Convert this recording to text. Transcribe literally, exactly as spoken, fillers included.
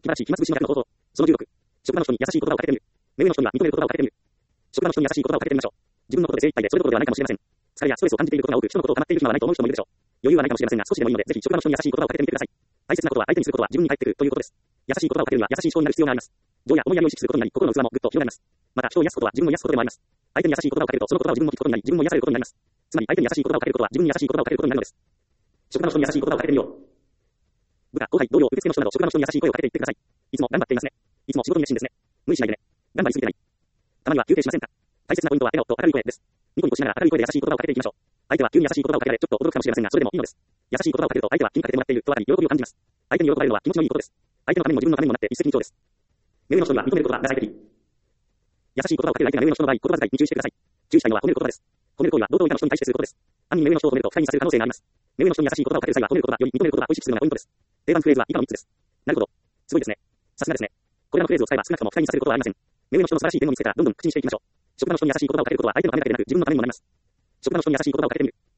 気晴らしい、暇つぶしの逆の方法。そのじゅうろく。職場の人に優しい言葉をかけてみる。目上の人には認める言葉をかけてみる。職場の人に優しい言葉をかけてみましょう。自分のことで精一杯でそれどころではないかもしれません。疲れやストレスを感じていることが多く、人のことを構っている暇はないと思う人もいるでしょう。余裕はないかもしれませんが、少しでもいいので、ぜひ職場の人に優しい言葉をかけてみてください。大切なことは相手にすることは自分に返ってくるということです。優しい言葉をかけるには優しい人になる必要があります。情や思いやりを意識することになり、心の器もぐっと広がります。また、人を癒すことは自分を癒すことでもあります。相手に優しい言葉をかけると、その言葉を自分も聞くことになり、自分も癒されることになります。つまり、相手に優しい言葉をかけることは自分に優しい言葉をかけることになるのです。職場の人に優しい言葉をかけてみよう。部下、後輩、同僚、受付の人など、職場の人に優しい声をかけていってください。いつも頑張っていますね。いつも仕事に熱心ですね。無理しないでね。頑張りすぎてない。たまには休憩しませんか。大切なポイントは笑顔と明るい声です。ニコニコしながら明るい声で優しい言葉をかけていきましょう。相手は急に優しい言葉をかけられ、ちょっと驚くかもしれませんが、それでもいいのです。優しい言葉をかけると、相手は気にかけてもらっていると分かり、喜びを感じます。相手に喜ばれるのは気持ちのいいことです。相手のためにも自分のためにもなって一石二鳥です。目上の人には認めることが大事的。優しい言葉をかける相手が目上の人の場合、言葉遣いに注意してください。注意したいのは褒める言葉です。褒める行為は同等以下の人に対してすることです。暗に目上の人を褒めると不快にさせる可能性があります。目上の人に優しい言葉をかける際は褒めることがより認めることがを意識するのがポイントです。定番フレーズは以下のみっつです。なるほど。すごいですね。さすがですね。これらのフレーズを使えば少なくとも不快にさせることはありません。目上の人の素晴らしい点を見つけたらどんどん口にしていきましょう。職場の人に優しい言葉をかけることは相手のためだけでなく自分のためにもなります。職場の人に優しい言葉をかけてみる。